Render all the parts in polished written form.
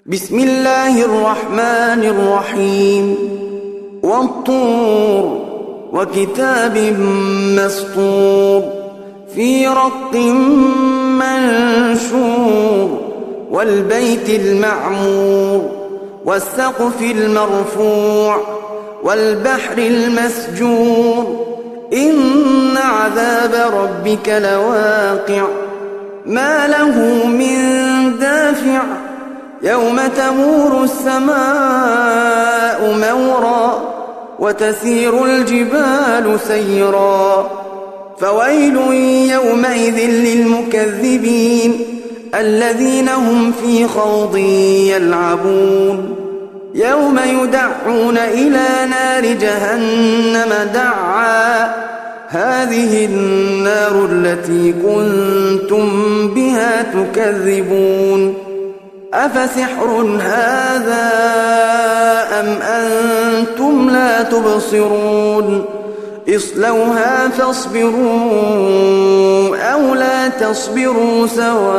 بسم الله الرحمن الرحيم والطور وكتاب مسطور في رق منشور والبيت المعمور والسقف المرفوع والبحر المسجور إن عذاب ربك لواقع ما له من دافع يوم تمور السماء مورا وتسير الجبال سيرا فويل يومئذ للمكذبين الذين هم في خوض يلعبون يوم يدعون إلى نار جهنم دعا هذه النار التي كنتم بها تكذبون أفسحر هذا أم أنتم لا تبصرون اصلوها فاصبروا أو لا تصبروا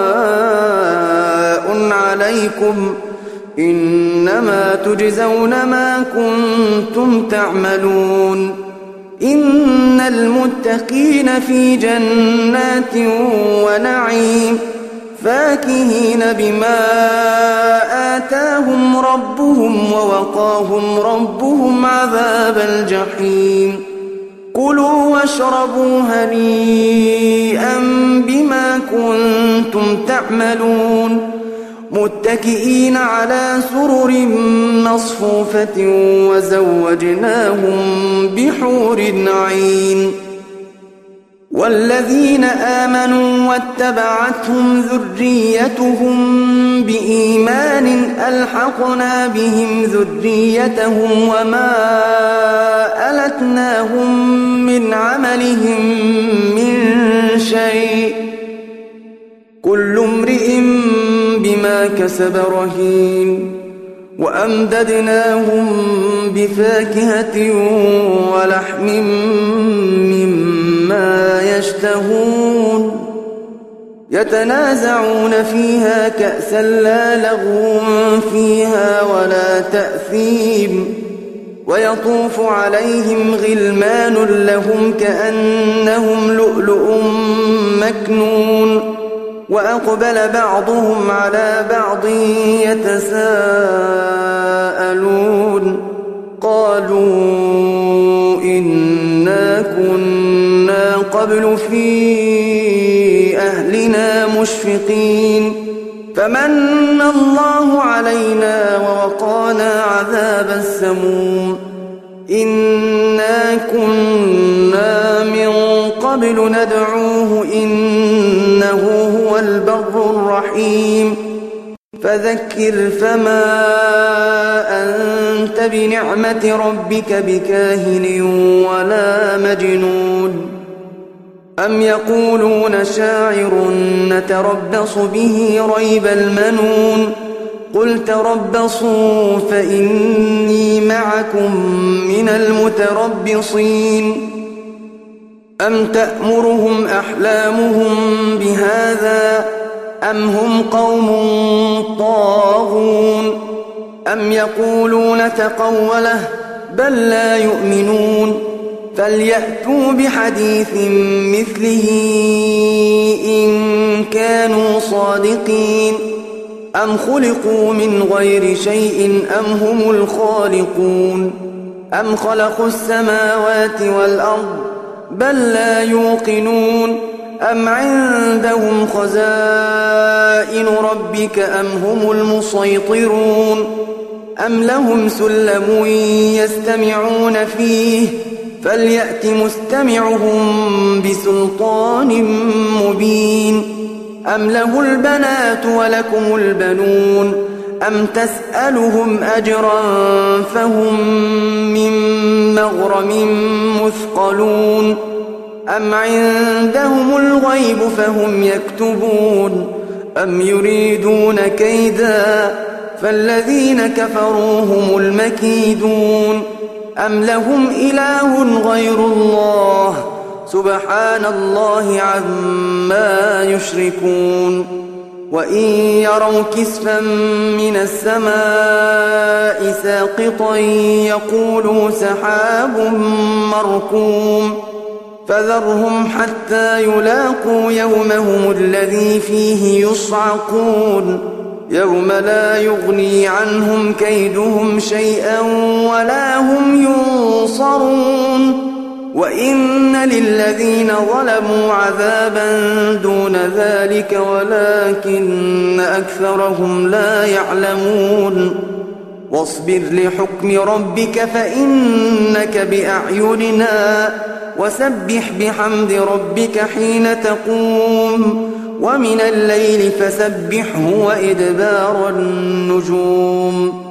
سواء عليكم إنما تجزون ما كنتم تعملون إن المتقين في جنات ونعيم فاكهين بما آتاهم ربهم ووقاهم ربهم عذاب الجحيم كلوا واشربوا هنيئا بما كنتم تعملون متكئين على سرر مصفوفة وزوجناهم بحور عين والذين آمنوا واتبعتهم ذريتهم بإيمان ألحقنا بهم ذريتهم وما ألتناهم من عملهم من شيء كل امرئ بما كسب رهين وأمددناهم بفاكهة ولحم مما يشتهون يتنازعون فيها كأسا لا لغو فيها ولا تأثيم ويطوف عليهم غلمان لهم كأنهم لؤلؤ مكنون وأقبل بعضهم على بعض يتساءلون قالوا إنا كنا قبل في أهلنا مشفقين فمن الله علينا ووقانا عذاب السموم إنا كنا من قبل ندعوه إنه هو البر الرحيم فذكر فما أنت بنعمة ربك بكاهن ولا مجنون أم يقولون شاعر نتربص به ريب المنون قل تربصوا فإني معكم من المتربصين أم تأمرهم أحلامهم بهذا أم هم قوم طاغون أم يقولون تقوله بل لا يؤمنون فليأتوا بحديث مثله إن كانوا صادقين أم خلقوا من غير شيء أم هم الخالقون أم خلقوا السماوات والأرض بل لا يوقنون أم عندهم خزائن ربك أم هم المسيطرون أم لهم سلم يستمعون فيه فليأت مستمعهم بسلطان مبين أم له البنات ولكم البنون أم تسألهم أجرا فهم من مغرم مثقلون أم عندهم الغيب فهم يكتبون أم يريدون كيدا فالذين كفروا هم المكيدون أم لهم إله غير الله سبحان الله عما يشركون وإن يروا كسفا من السماء ساقطا يقولوا سحاب مركوم فذرهم حتى يلاقوا يومهم الذي فيه يصعقون يوم لا يغني عنهم كيدهم شيئا ولا هم ينصرون وإن للذين ظلموا عذابا دون ذلك ولكن أكثرهم لا يعلمون واصبر لحكم ربك فإنك بأعيننا وسبح بحمد ربك حين تقوم ومن الليل فسبحه وإدبار النجوم